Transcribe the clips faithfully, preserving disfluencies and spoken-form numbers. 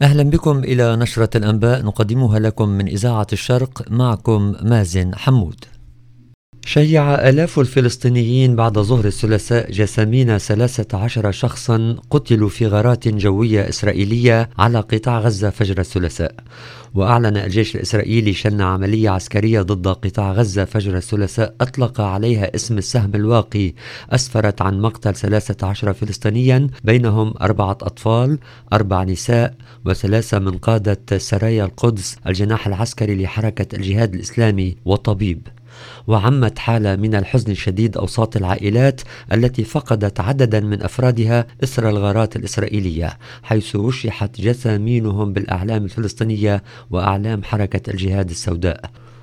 أهلا بكم إلى نشرة الأنباء نقدمها لكم من إذاعة الشرق، معكم مازن حمود. شيع آلاف الفلسطينيين بعد ظهر الثلاثاء جثامين ثلاثة عشر شخصا قتلوا في غارات جوية إسرائيلية على قطاع غزة فجر الثلاثاء. وأعلن الجيش الإسرائيلي شن عملية عسكرية ضد قطاع غزة فجر الثلاثاء أطلق عليها اسم السهم الواقي، أسفرت عن مقتل ثلاثة عشر فلسطينيا بينهم أربعة أطفال، أربع نساء، وثلاثة من قادة سرايا القدس الجناح العسكري لحركة الجهاد الإسلامي وطبيب. وعمت حالة من الحزن الشديد أوساط العائلات التي فقدت عددا من أفرادها إثر الغارات الإسرائيلية، حيث وشحت جثامينهم بالأعلام الفلسطينية وأعلام حركة الجهاد السوداء.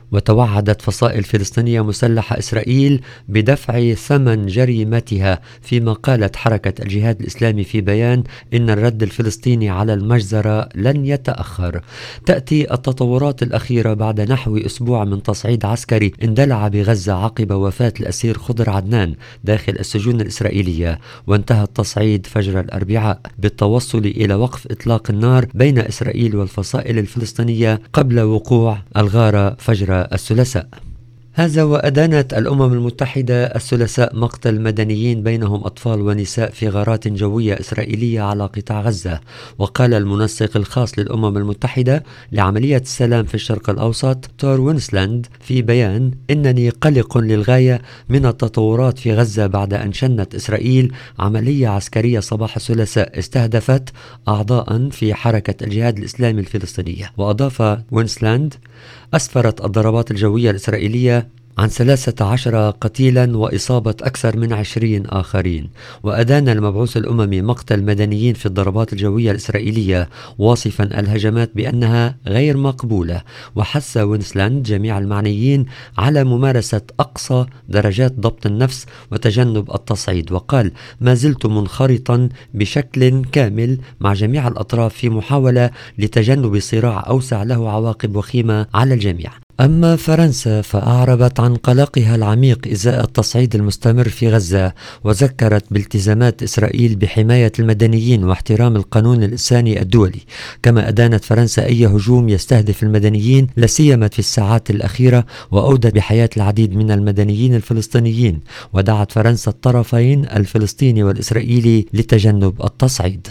وتوعدت فصائل فلسطينية مسلحة إسرائيل بدفع ثمن جريمتها، فيما قالت حركة الجهاد الإسلامي في بيان إن الرد الفلسطيني على المجزرة لن يتأخر. تأتي التطورات الأخيرة بعد نحو أسبوع من تصعيد عسكري اندلع بغزة عقب وفاة الأسير خضر عدنان داخل السجون الإسرائيلية، وانتهى التصعيد فجر الأربعاء بالتوصل إلى وقف إطلاق النار بين إسرائيل والفصائل الفلسطينية قبل وقوع الغارة فجر الثلاثاء. هذا وأدانت الأمم المتحدة الثلاثاء مقتل مدنيين بينهم أطفال ونساء في غارات جوية إسرائيلية على قطاع غزة. وقال المنسق الخاص للأمم المتحدة لعملية السلام في الشرق الأوسط تور وينسلاند في بيان: إنني قلق للغاية من التطورات في غزة بعد أن شنت إسرائيل عملية عسكرية صباح الثلاثاء استهدفت أعضاء في حركة الجهاد الإسلامي الفلسطينية. وأضاف وينسلاند: أسفرت الضربات الجوية الإسرائيلية عن ثلاثة عشر قتيلا وإصابة أكثر من عشرين آخرين. وأدان المبعوث الأممي مقتل مدنيين في الضربات الجوية الإسرائيلية، واصفا الهجمات بأنها غير مقبولة. وحث وينسلاند جميع المعنيين على ممارسة أقصى درجات ضبط النفس وتجنب التصعيد، وقال: ما زلت منخرطا بشكل كامل مع جميع الأطراف في محاولة لتجنب صراع أوسع له عواقب وخيمة على الجميع. أما فرنسا فأعربت عن قلقها العميق إزاء التصعيد المستمر في غزة، وذكرت بالتزامات إسرائيل بحماية المدنيين واحترام القانون الإنساني الدولي. كما أدانت فرنسا أي هجوم يستهدف المدنيين لا سيما في الساعات الأخيرة، وأودت بحياة العديد من المدنيين الفلسطينيين. ودعت فرنسا الطرفين الفلسطيني والإسرائيلي لتجنب التصعيد.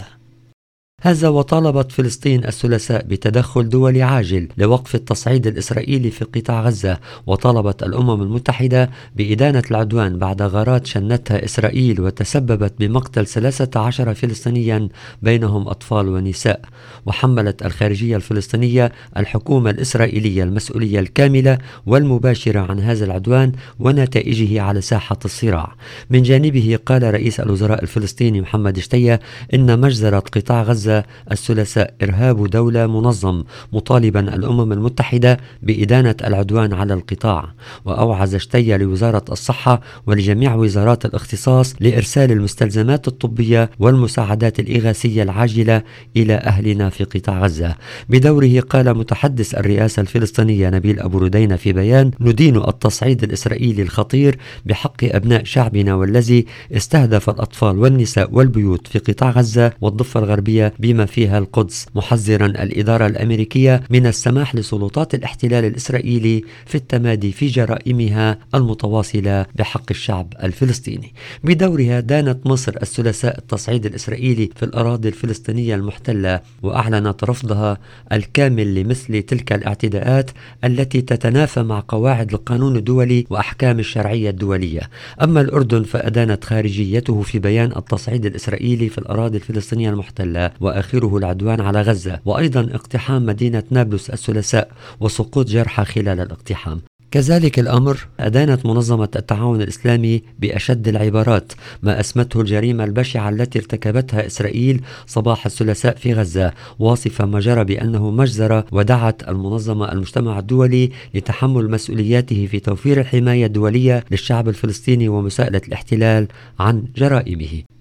هذا وطالبت فلسطين الثلاثاء بتدخل دولي عاجل لوقف التصعيد الإسرائيلي في قطاع غزة. وطالبت الأمم المتحدة بإدانة العدوان بعد غارات شنتها إسرائيل وتسببت بمقتل ثلاثة عشر فلسطينيا بينهم أطفال ونساء. وحملت الخارجية الفلسطينية الحكومة الإسرائيلية المسؤولية الكاملة والمباشرة عن هذا العدوان ونتائجه على ساحة الصراع. من جانبه قال رئيس الوزراء الفلسطيني محمد شتية إن مجزرة قطاع غزة الثلاثاء إرهاب دولة منظم، مطالبا الأمم المتحدة بإدانة العدوان على القطاع. وأوعز شتية لوزارة الصحة ولجميع وزارات الاختصاص لإرسال المستلزمات الطبية والمساعدات الإغاثية العاجلة إلى أهلنا في قطاع غزة. بدوره قال متحدث الرئاسة الفلسطينية نبيل أبو ردينة في بيان: ندين التصعيد الإسرائيلي الخطير بحق أبناء شعبنا والذي استهدف الأطفال والنساء والبيوت في قطاع غزة والضفة الغربية بما فيها القدس، محذرا الإدارة الأمريكية من السماح لسلطات الاحتلال الإسرائيلي في التمادي في جرائمها المتواصلة بحق الشعب الفلسطيني. بدورها دانت مصر الثلاثاء التصعيد الإسرائيلي في الأراضي الفلسطينية المحتلة، وأعلنت رفضها الكامل لمثل تلك الاعتداءات التي تتنافى مع قواعد القانون الدولي وأحكام الشرعية الدولية. أما الأردن فأدانت خارجيته في بيان التصعيد الإسرائيلي في الأراضي الفلسطينية المحتلة وآخره العدوان على غزة، وأيضا اقتحام مدينة نابلس الثلاثاء وسقوط جرحى خلال الاقتحام. كذلك الأمر أدانت منظمة التعاون الإسلامي بأشد العبارات ما أسمته الجريمة البشعة التي ارتكبتها إسرائيل صباح الثلاثاء في غزة، واصفة ما جرى بأنه مجزرة. ودعت المنظمة المجتمع الدولي لتحمل مسؤولياته في توفير الحماية الدولية للشعب الفلسطيني ومساءلة الاحتلال عن جرائمه.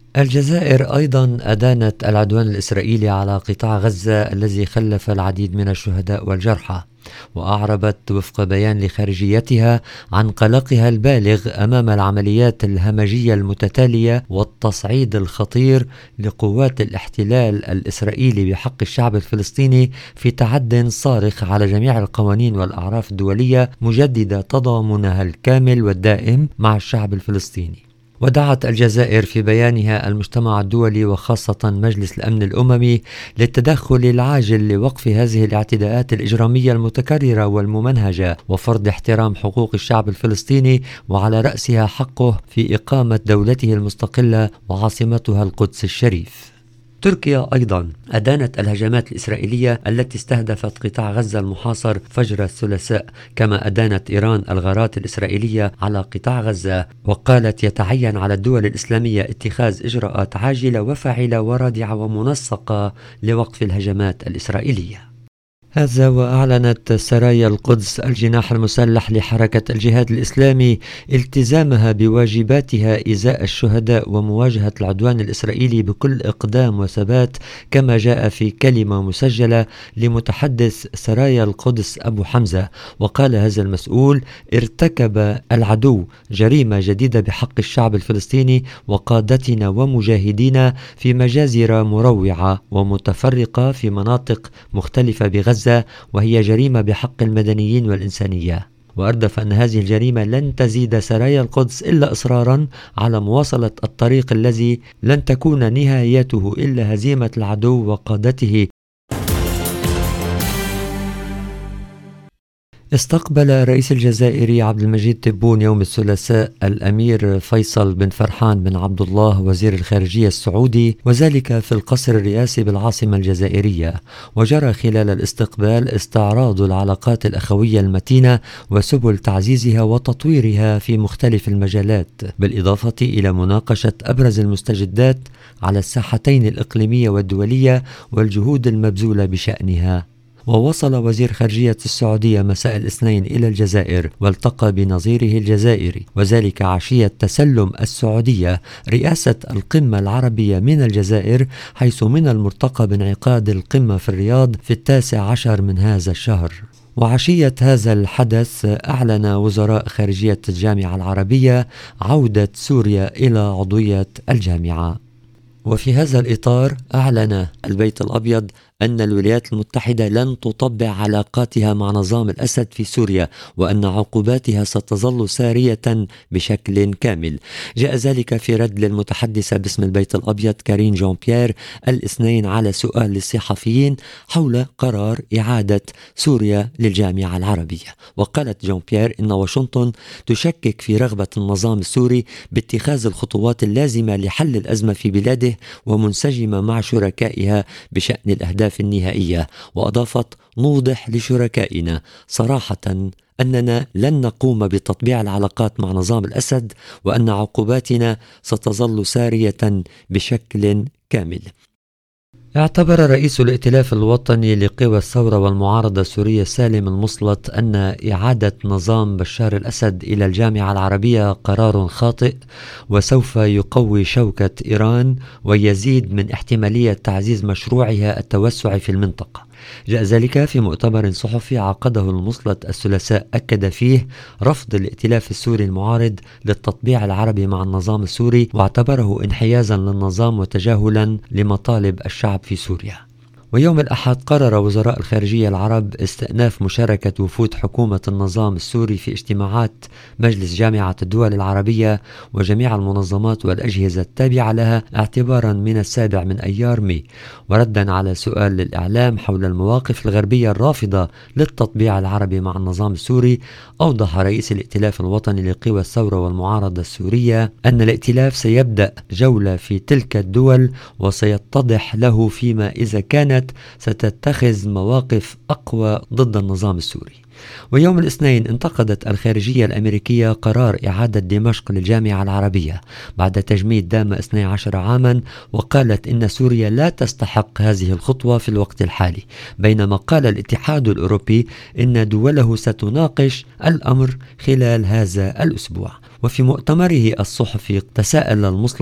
الجزائر أيضا أدانت العدوان الإسرائيلي على قطاع غزة الذي خلف العديد من الشهداء والجرحى، وأعربت وفق بيان لخارجيتها عن قلقها البالغ أمام العمليات الهمجية المتتالية والتصعيد الخطير لقوات الاحتلال الإسرائيلي بحق الشعب الفلسطيني في تعد صارخ على جميع القوانين والأعراف الدولية، مجددة تضامنها الكامل والدائم مع الشعب الفلسطيني. ودعت الجزائر في بيانها المجتمع الدولي وخاصة مجلس الأمن الأممي للتدخل العاجل لوقف هذه الاعتداءات الإجرامية المتكررة والممنهجة وفرض احترام حقوق الشعب الفلسطيني وعلى رأسها حقه في إقامة دولته المستقلة وعاصمتها القدس الشريف. تركيا أيضا أدانت الهجمات الإسرائيلية التي استهدفت قطاع غزة المحاصر فجر الثلاثاء، كما أدانت إيران الغارات الإسرائيلية على قطاع غزة، وقالت يتعين على الدول الإسلامية اتخاذ إجراءات عاجلة وفاعلة ورادعة ومنسقة لوقف الهجمات الإسرائيلية. هذا وأعلنت سرايا القدس الجناح المسلح لحركة الجهاد الإسلامي التزامها بواجباتها إزاء الشهداء ومواجهة العدوان الإسرائيلي بكل إقدام وثبات، كما جاء في كلمة مسجلة لمتحدث سرايا القدس أبو حمزة. وقال هذا المسؤول: ارتكب العدو جريمة جديدة بحق الشعب الفلسطيني وقادتنا ومجاهدينا في مجازر مروعة ومتفرقة في مناطق مختلفة بغزة، وهي جريمة بحق المدنيين والإنسانية. وأردف أن هذه الجريمة لن تزيد سرايا القدس إلا إصرارا على مواصلة الطريق الذي لن تكون نهايته إلا هزيمة العدو وقادته. استقبل رئيس الجزائر عبد المجيد تبون يوم الثلاثاء الأمير فيصل بن فرحان بن عبد الله وزير الخارجية السعودي، وذلك في القصر الرئاسي بالعاصمة الجزائرية. وجرى خلال الاستقبال استعراض العلاقات الأخوية المتينة وسبل تعزيزها وتطويرها في مختلف المجالات، بالإضافة إلى مناقشة أبرز المستجدات على الساحتين الإقليمية والدولية والجهود المبذولة بشأنها. ووصل وزير خارجية السعودية مساء الاثنين إلى الجزائر والتقى بنظيره الجزائري، وذلك عشية تسلم السعودية رئاسة القمة العربية من الجزائر، حيث من المرتقب انعقاد القمة في الرياض في التاسع عشر من هذا الشهر. وعشية هذا الحدث أعلن وزراء خارجية الجامعة العربية عودة سوريا إلى عضوية الجامعة. وفي هذا الإطار أعلن البيت الأبيض أن الولايات المتحدة لن تطبع علاقاتها مع نظام الأسد في سوريا، وأن عقوباتها ستظل سارية بشكل كامل. جاء ذلك في رد للمتحدثة باسم البيت الأبيض كارين جون بيير الاثنين على سؤال للصحفيين حول قرار إعادة سوريا للجامعة العربية. وقالت جون بيير إن واشنطن تشكك في رغبة النظام السوري باتخاذ الخطوات اللازمة لحل الأزمة في بلاده ومنسجمة مع شركائها بشأن الأهداف النهائية. وأضافت: نوضح لشركائنا صراحة أننا لن نقوم بتطبيع العلاقات مع نظام الأسد، وأن عقوباتنا ستظل سارية بشكل كامل. اعتبر رئيس الائتلاف الوطني لقوى الثورة والمعارضة السورية سالم المصلت أن إعادة نظام بشار الأسد إلى الجامعة العربية قرار خاطئ وسوف يقوي شوكة إيران ويزيد من احتمالية تعزيز مشروعها التوسع في المنطقة. جاء ذلك في مؤتمر صحفي عقده المصلت الثلاثاء أكد فيه رفض الائتلاف السوري المعارض للتطبيع العربي مع النظام السوري، واعتبره انحيازا للنظام وتجاهلا لمطالب الشعب في سوريا. ويوم الأحد قرر وزراء الخارجية العرب استئناف مشاركة وفود حكومة النظام السوري في اجتماعات مجلس جامعة الدول العربية وجميع المنظمات والأجهزة التابعة لها اعتبارا من السابع من أيار مي. وردا على سؤال للإعلام حول المواقف الغربية الرافضة للتطبيع العربي مع النظام السوري، أوضح رئيس الائتلاف الوطني لقوى الثورة والمعارضة السورية أن الائتلاف سيبدأ جولة في تلك الدول وسيتضح له فيما إذا كانت ستتخذ مواقف أقوى ضد النظام السوري. ويوم الاثنين انتقدت الخارجية الأمريكية قرار إعادة دمشق للجامعة العربية بعد تجميد دام اثني عشر عاما، وقالت إن سوريا لا تستحق هذه الخطوة في الوقت الحالي، بينما قال الاتحاد الأوروبي إن دوله ستناقش الأمر خلال هذا الأسبوع. وفي مؤتمره الصحفي تساءل المصلت: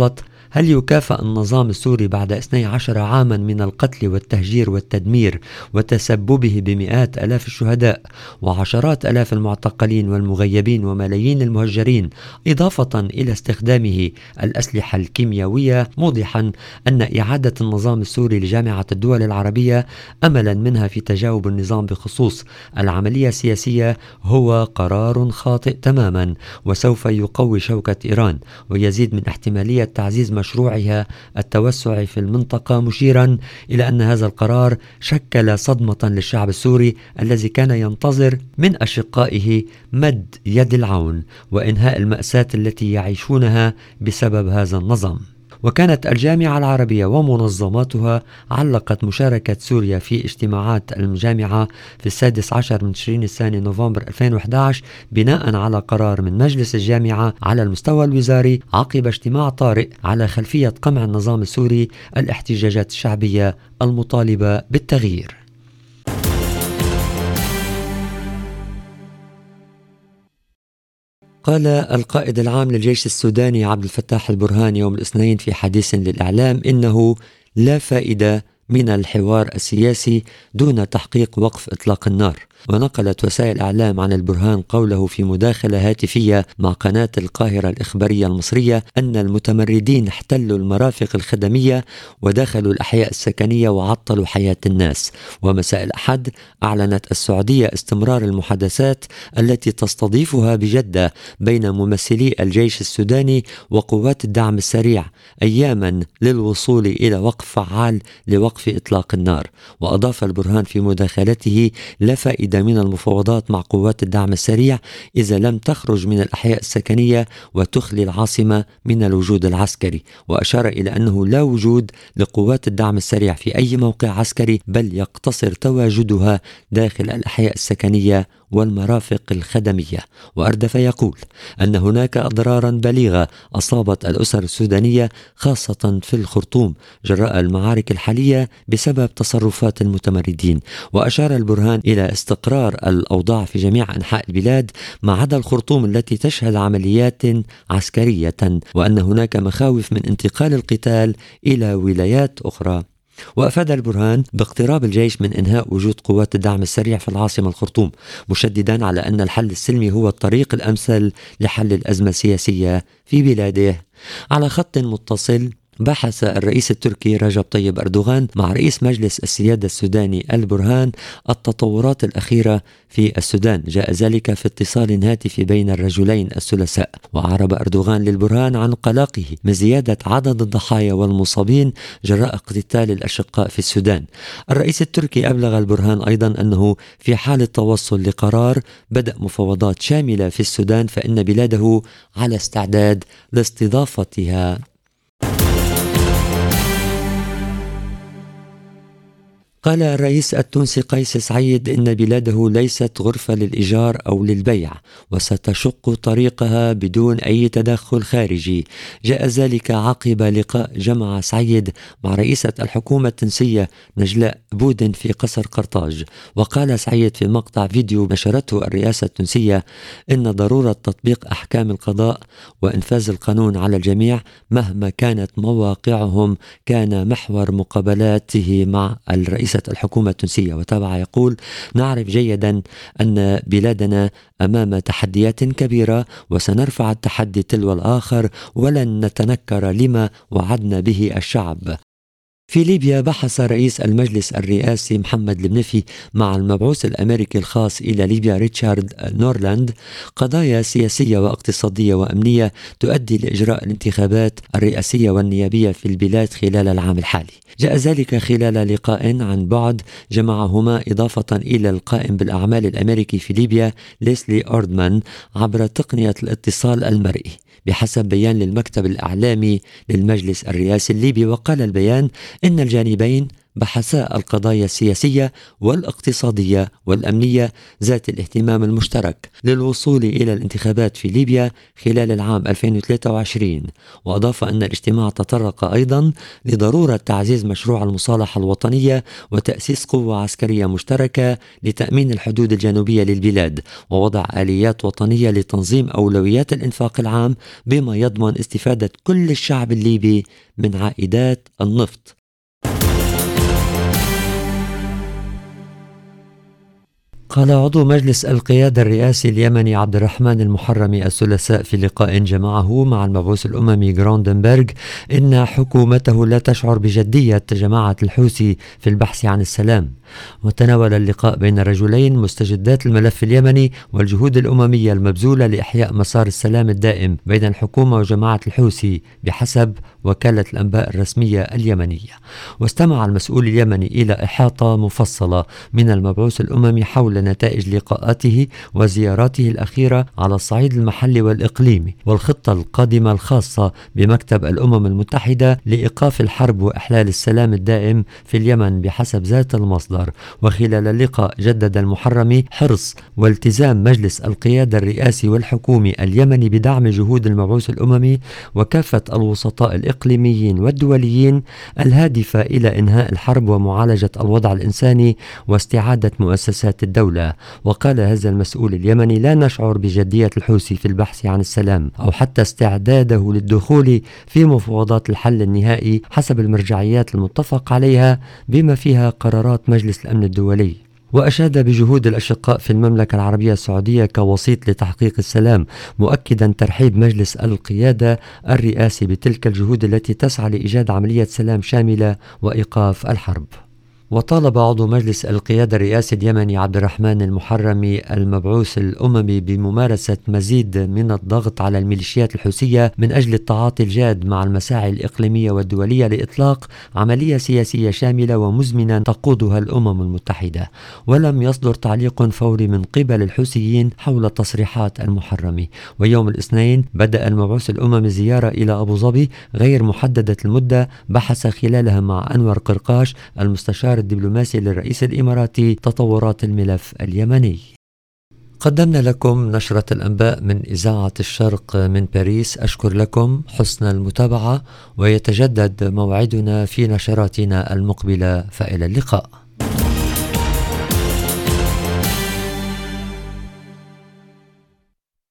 هل يكافأ النظام السوري بعد اثني عشر عاما من القتل والتهجير والتدمير وتسببه بمئات آلاف الشهداء وعشرات آلاف المعتقلين والمغيبين وملايين المهجرين، إضافة إلى استخدامه الأسلحة الكيميائية، موضحا أن إعادة النظام السوري لجامعة الدول العربية أملا منها في تجاوب النظام بخصوص العملية السياسية هو قرار خاطئ تماما، وسوف يقوي شوكة إيران ويزيد من احتمالية تعزيز مشروعها التوسع في المنطقة، مشيرا إلى أن هذا القرار شكل صدمة للشعب السوري الذي كان ينتظر من أشقائه مد يد العون وإنهاء المأساة التي يعيشونها بسبب هذا النظام. وكانت الجامعة العربية ومنظماتها علقت مشاركة سوريا في اجتماعات الجامعة في السادس عشر من تشرين الثاني نوفمبر ألفين وأحد عشر بناء على قرار من مجلس الجامعة على المستوى الوزاري عقب اجتماع طارئ على خلفية قمع النظام السوري الاحتجاجات الشعبية المطالبة بالتغيير. قال القائد العام للجيش السوداني عبد الفتاح البرهان يوم الاثنين في حديث للإعلام إنه لا فائدة من الحوار السياسي دون تحقيق وقف إطلاق النار. ونقلت وسائل إعلام عن البرهان قوله في مداخلة هاتفية مع قناة القاهرة الإخبارية المصرية أن المتمردين احتلوا المرافق الخدمية ودخلوا الأحياء السكنية وعطلوا حياة الناس. ومساء الأحد أعلنت السعودية استمرار المحادثات التي تستضيفها بجدة بين ممثلي الجيش السوداني وقوات الدعم السريع أياما للوصول إلى وقف فعال لوقف إطلاق النار. وأضاف البرهان في مداخلته: لا فائدة من المفاوضات مع قوات الدعم السريع إذا لم تخرج من الأحياء السكنية وتخلي العاصمة من الوجود العسكري. وأشار إلى أنه لا وجود لقوات الدعم السريع في أي موقع عسكري، بل يقتصر تواجدها داخل الأحياء السكنية والمرافق الخدمية. وأردف يقول أن هناك أضرارا بليغة أصابت الأسر السودانية خاصة في الخرطوم جراء المعارك الحالية بسبب تصرفات المتمردين. وأشار البرهان إلى استقرار الأوضاع في جميع أنحاء البلاد ما عدا الخرطوم التي تشهد عمليات عسكرية، وأن هناك مخاوف من انتقال القتال إلى ولايات أخرى. وأفاد البرهان باقتراب الجيش من إنهاء وجود قوات الدعم السريع في العاصمة الخرطوم، مشددا على أن الحل السلمي هو الطريق الأمثل لحل الأزمة السياسية في بلاده. على خط متصل بحث الرئيس التركي رجب طيب أردوغان مع رئيس مجلس السيادة السوداني البرهان التطورات الأخيرة في السودان. جاء ذلك في اتصال هاتفي بين الرجلين الثلاثاء. وأعرب أردوغان للبرهان عن قلقه من زيادة عدد الضحايا والمصابين جراء اقتتال الأشقاء في السودان. الرئيس التركي أبلغ البرهان أيضا أنه في حال التوصل لقرار بدء مفاوضات شاملة في السودان فإن بلاده على استعداد لاستضافتها. قال الرئيس التونسي قيس سعيد إن بلاده ليست غرفة للإيجار أو للبيع وستشق طريقها بدون أي تدخل خارجي. جاء ذلك عقب لقاء جمع سعيد مع رئيسة الحكومة التونسية نجلاء بودن في قصر قرطاج. وقال سعيد في مقطع فيديو نشرته الرئاسة التونسية إن ضرورة تطبيق أحكام القضاء وإنفاذ القانون على الجميع مهما كانت مواقعهم كان محور مقابلاته مع الرئيس الحكومة التونسية. وتابع يقول: نعرف جيدا أن بلادنا أمام تحديات كبيرة وسنرفع التحدي تلو الآخر ولن نتنكر لما وعدنا به الشعب. في ليبيا بحث رئيس المجلس الرئاسي محمد المنفي مع المبعوث الأمريكي الخاص إلى ليبيا ريتشارد نورلاند قضايا سياسية واقتصادية وأمنية تؤدي لإجراء الانتخابات الرئاسية والنيابية في البلاد خلال العام الحالي. جاء ذلك خلال لقاء عن بعد جمعهما إضافة إلى القائم بالأعمال الأمريكي في ليبيا ليسلي أوردمان عبر تقنية الاتصال المرئي بحسب بيان للمكتب الإعلامي للمجلس الرئاسي الليبي. وقال البيان إن الجانبين بحثاء القضايا السياسية والاقتصادية والأمنية ذات الاهتمام المشترك للوصول إلى الانتخابات في ليبيا خلال العام ألفين وثلاثة وعشرين. وأضاف أن الاجتماع تطرق أيضا لضرورة تعزيز مشروع المصالحة الوطنية وتأسيس قوة عسكرية مشتركة لتأمين الحدود الجنوبية للبلاد، ووضع آليات وطنية لتنظيم أولويات الإنفاق العام بما يضمن استفادة كل الشعب الليبي من عائدات النفط. قال عضو مجلس القيادة الرئاسي اليمني عبد الرحمن المحرمي الثلاثاء في لقاء جمعه مع المبعوث الأممي غروندنبرغ إن حكومته لا تشعر بجدية جماعة الحوثي في البحث عن السلام. وتناول اللقاء بين الرجلين مستجدات الملف اليمني والجهود الأممية المبذولة لإحياء مسار السلام الدائم بين الحكومة وجماعة الحوثي بحسب وكالة الأنباء الرسمية اليمنية. واستمع المسؤول اليمني إلى إحاطة مفصلة من المبعوث الأممي حول نتائج لقاءاته وزياراته الأخيرة على الصعيد المحلي والإقليمي والخطة القادمة الخاصة بمكتب الأمم المتحدة لإيقاف الحرب وإحلال السلام الدائم في اليمن بحسب ذات المصدر. وخلال اللقاء جدد المحرمي حرص والتزام مجلس القيادة الرئاسي والحكومي اليمني بدعم جهود المبعوث الأممي وكافة الوسطاء الإقليميين والدوليين الهادفة إلى إنهاء الحرب ومعالجة الوضع الإنساني واستعادة مؤسسات الدولة. وقال هذا المسؤول اليمني: لا نشعر بجدية الحوثي في البحث عن السلام أو حتى استعداده للدخول في مفاوضات الحل النهائي حسب المرجعيات المتفق عليها بما فيها قرارات مجلس الأمن الدولي. وأشاد بجهود الأشقاء في المملكة العربية السعودية كوسيط لتحقيق السلام، مؤكدا ترحيب مجلس القيادة الرئاسي بتلك الجهود التي تسعى لإيجاد عملية سلام شاملة وإيقاف الحرب. وطالب عضو مجلس القيادة الرئاسي اليمني عبد الرحمن المحرمي المبعوث الأممي بممارسة مزيد من الضغط على الميليشيات الحوثية من أجل التعاطي الجاد مع المساعي الإقليمية والدولية لإطلاق عملية سياسية شاملة ومزمنة تقودها الأمم المتحدة. ولم يصدر تعليق فوري من قبل الحوثيين حول تصريحات المحرمي. ويوم الاثنين بدأ المبعوث الأممي زيارة إلى أبو ظبي غير محددة المدة بحث خلالها مع أنور قرقاش المستشار الدبلوماسي للرئيس الإماراتي تطورات الملف اليمني. قدمنا لكم نشرة الأنباء من إذاعة الشرق من باريس. أشكر لكم حسن المتابعة، ويتجدد موعدنا في نشراتنا المقبلة، فإلى اللقاء.